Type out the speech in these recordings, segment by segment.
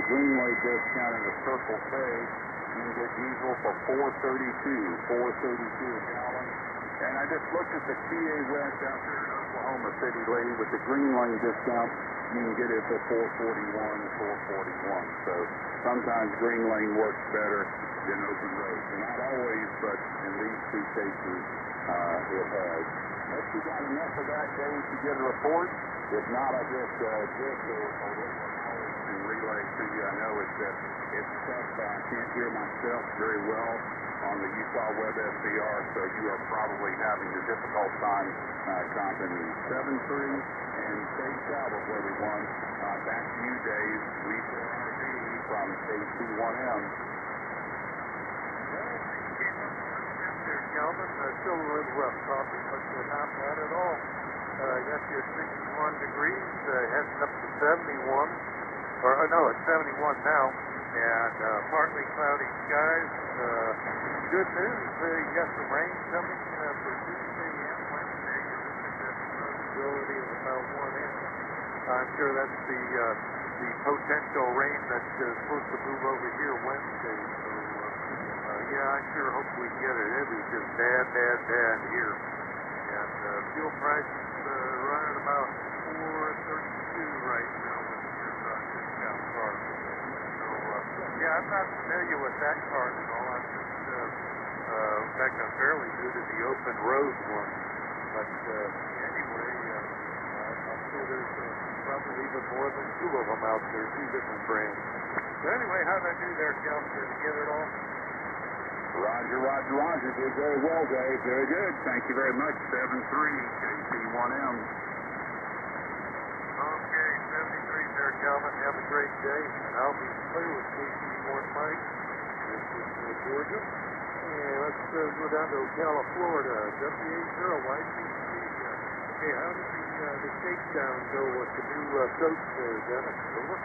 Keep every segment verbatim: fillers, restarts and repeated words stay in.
the Greenway discount in the Circle K. You can get diesel for four thirty-two, four thirty-two a gallon. And I just looked at the T A West out there in Oklahoma City, lady, with the Green Lane discount. You can get it for four forty-one, four forty-one. So sometimes Green Lane works better than open roads. Not always, but in these two cases, uh, it has. Hope you got enough of that, Dave, to get a report. If not, I guess uh, Dick or, or Howard can relay to you. I know it's uh, it's tough. Uh, I can't hear myself very well on the Utah Web S D R, so you are probably having a difficult time uh, comping seven three, and safe travels, everyone. Uh, back to you, Dave. Lisa R D from K C one M. Calvin, uh, still a little rough coffee, but uh, not bad at all. Uh, got you at sixty-one degrees, uh, heading up to seventy-one, or uh, no, it's seventy-one now, and uh, partly cloudy skies. Uh, good news, uh, you got some rain coming uh, for Tuesday and Wednesday. You're looking at a possibility of about one inch. I'm sure that's the uh, the potential rain that's uh, supposed to move over here Wednesday. So, uh, yeah, I sure hope we get it. It is just bad, bad, bad here. And uh, fuel prices uh, running about four thirty-two right now with this uh, discount card. So, uh, yeah, I'm not familiar with that card at all. I'm just, uh, uh, in fact, I'm fairly new to the open road one. But uh, anyway, uh, uh, I'm sure there's uh, probably even more than two of them out there, two different brands. So anyway, how'd I do there, Cal? Did you get it all? Roger, Roger, Roger. Did very well, Dave. Very good. Thank you very much. seven three, K C one M. Okay, seventy-three there, Calvin. Have a great day. And I'll be clear with K C one Mike. This is uh, Georgia. And let's uh, go down to Ocala, Florida. W A zero Y C C. Okay, how did the, uh, the shakedown go with the new uh, coach, uh, Dennis? Over.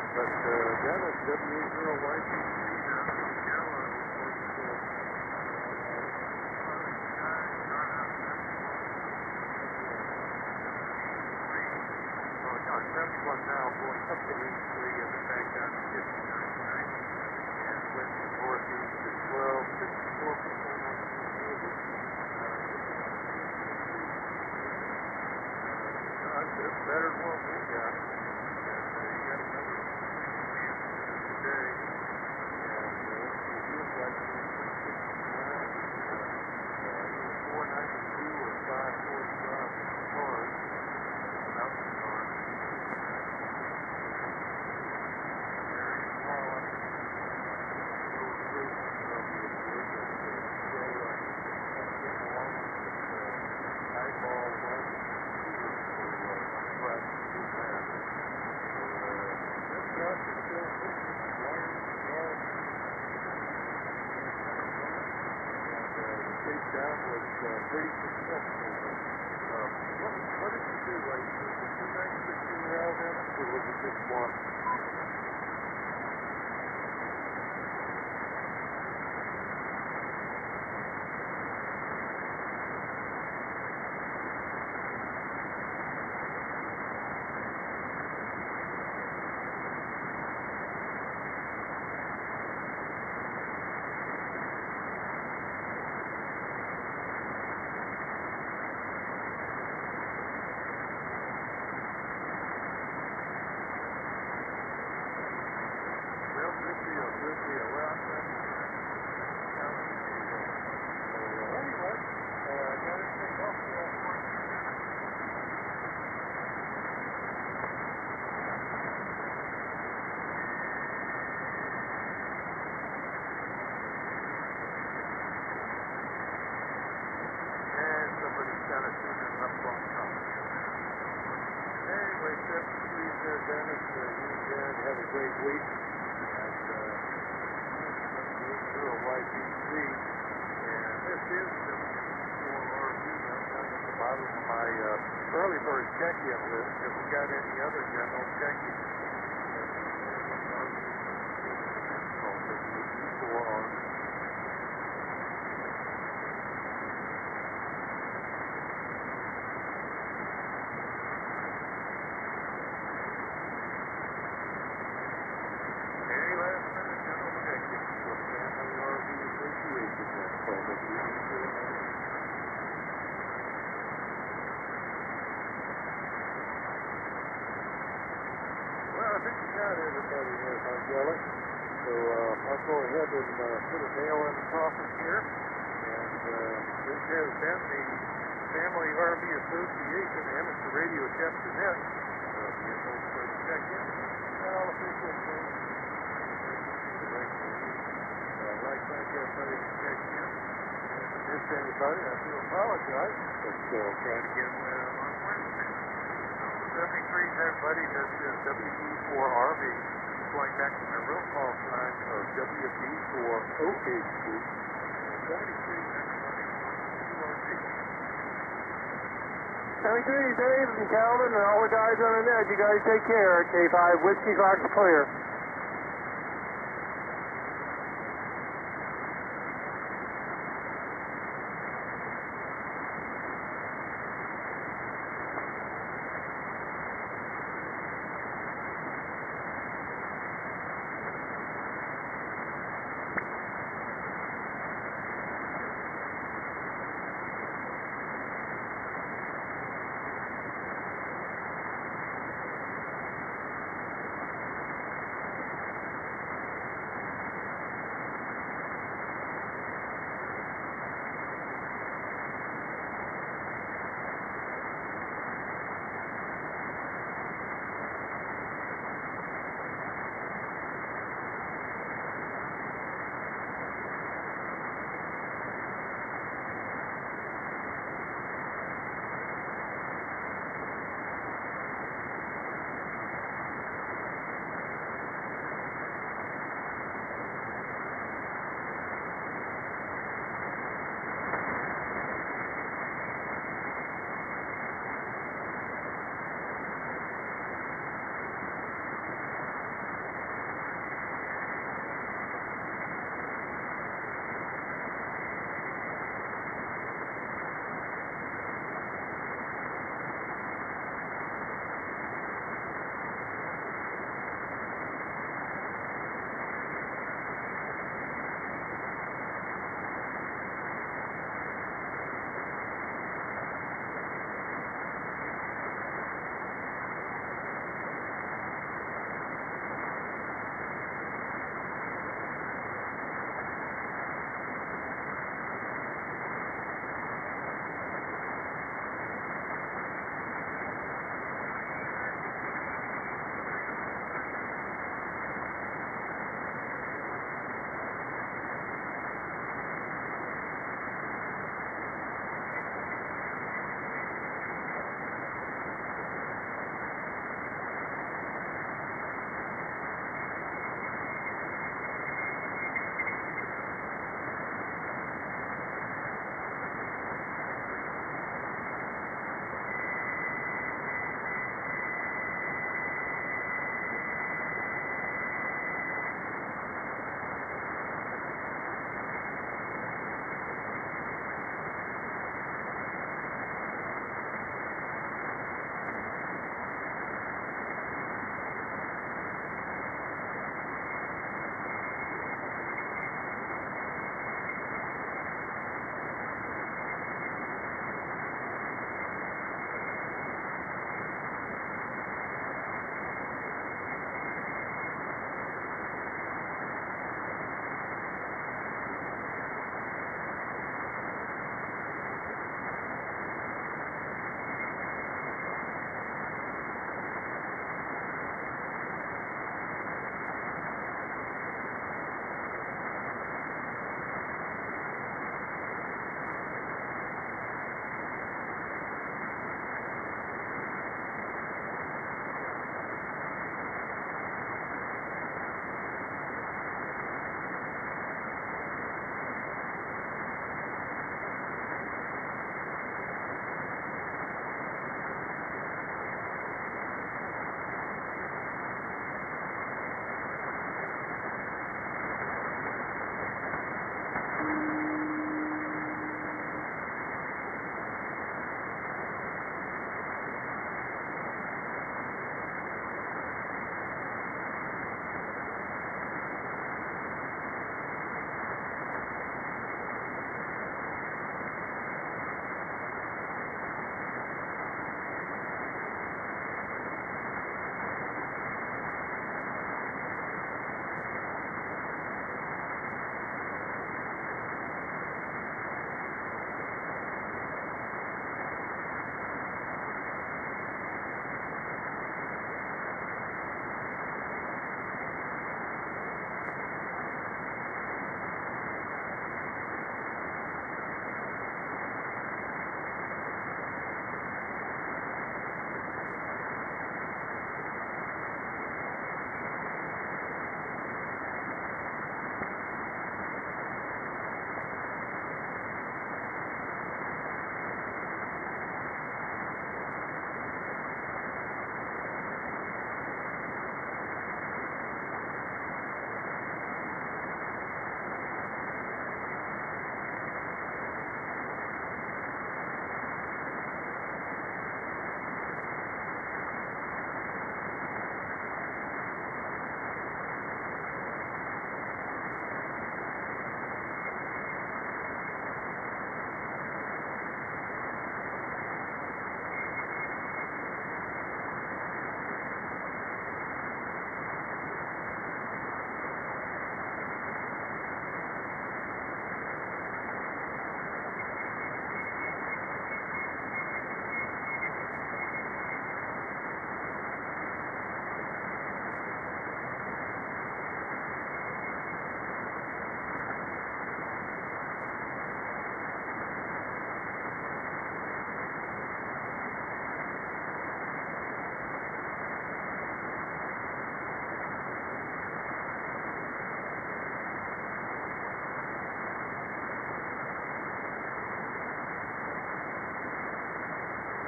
But uh, Dennis, W A zero Y P three down in Ocala reports uh, oh, no, seventy-one now, going up to eighty-three and then back down to fifty-nine tonight. And wind from northeast to twelve, sixty-four percent on the humidity. Uh, it's better than what we got. And uh, you got another today, and uh, it feels like sixty-nine, uh, four ninety-two or five forty-five cars, mountain car. There is Paula, illustration from the group that show uh, came along with uh, eyeball one for uh, press to do that. So uh, this truck is still fixing. Down was uh, pretty successful. Uh, what, what did you do? Like, was it two nights that you were out in, or was it just one? Good deal, good deal. Well, I'm glad you found it. So, anyway, uh, I got everything else for that one. And somebody's kind of tuning up on top. Anyway, seven degrees there, Dennis. Uh, you again have a great week. Y P three, and this is the four R V. I'm down at the bottom of my uh, early bird check-in list. If we got any other general check-in, four R V. Any last minute general check-in for Family R V Association that's called the B B C. Well, I think we got everybody here, Margella. So uh, I'll go ahead and uh, put a nail in the coffin here. And uh, this has been the Family R V Association Amateur Radio Chapter Net. Uh, the info for the check-in. Well, official thing. Like thank everybody who checked in. And if I missed anybody, I do apologize. But uh, we'll try it again uh, on Wednesday. So seventy-threes, everybody. This is W B four R V. Going back to my real call sign of W B four O H C. seventy-threes, everybody. two R V. seventy-three, Dave and Calvin and all the guys on the net. You guys take care. K five Whiskey Fox clear.